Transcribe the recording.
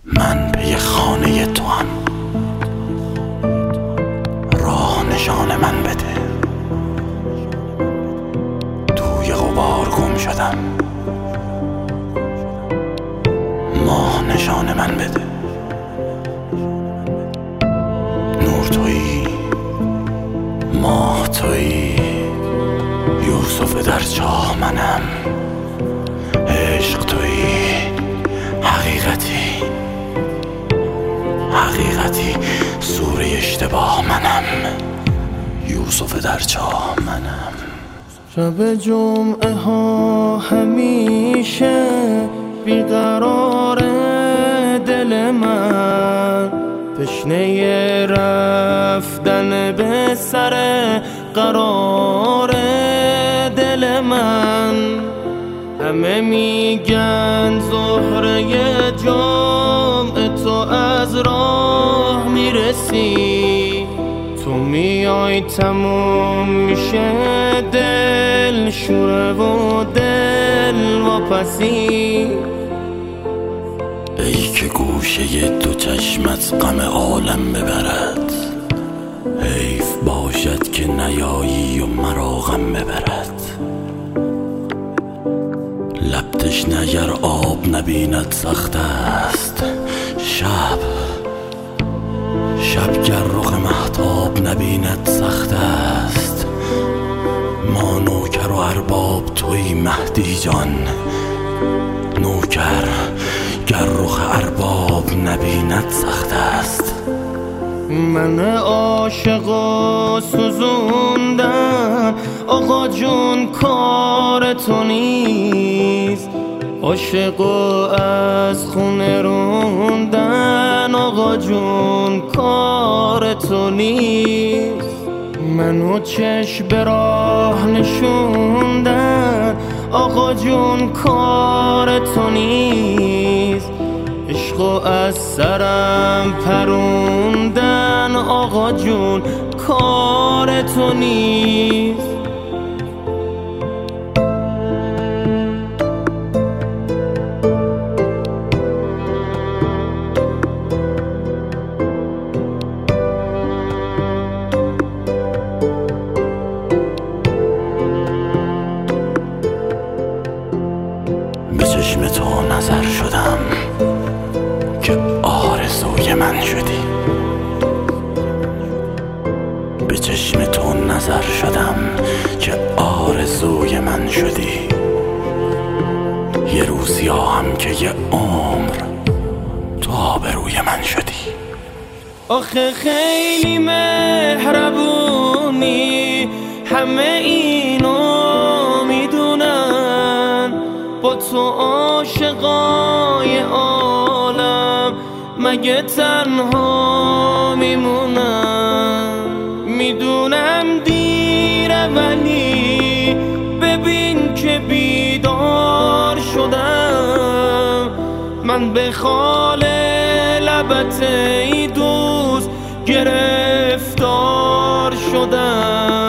من پی خانه تو هم، راه نشان من بده. توی غبار گم شدم، ماه نشان من بده. نور تویی، ماه تویی، یوسف در چاه منم. عشق تویی، حقیقتی سوره اشتباه منم. یوسف در چاه منم. شب جمعه ها همیشه بیقرار دل من، تشنه رفتن به سر قرار دل من. همه میگن زهره جمعه تو از راه میرسی، تو میای تموم میشه دل شوره و دل واپسی. ای که گوشه دو چشمت غم عالم ببرد، حیف باشد که نیایی و مرا غم ببرد. لب تشنه اگر آب نبیند سخت است، شب گر رخ مهتاب نبیند سخت است. ما نوکر و ارباب توی مهدی جان، نوکر گر رخ ارباب نبیند سخت است. من عاشق و سوزوندن آقا جون کار تو نیست، عاشق و از خونه روندن آقا جون کار تو نیست. منو چشم به راه نشوندن آقا جون کار تو نیست، عشقو از سرم پروندن آقا جون کار تو نیست. به چشم تو نظر شدم که آرزوی من شدی. به چشم تو نظر شدم که آرزوی من شدی. یه روزی هم که یه عمر تو آبروی من شدی. آخه خیلی مهربونی، همه اینو میدونن، با تو عاشقای عالم مگه تنها میمونم. میدونم دیره ولی ببین که بیدار شدم، من به خال لبت ای دوست گرفتار شدم.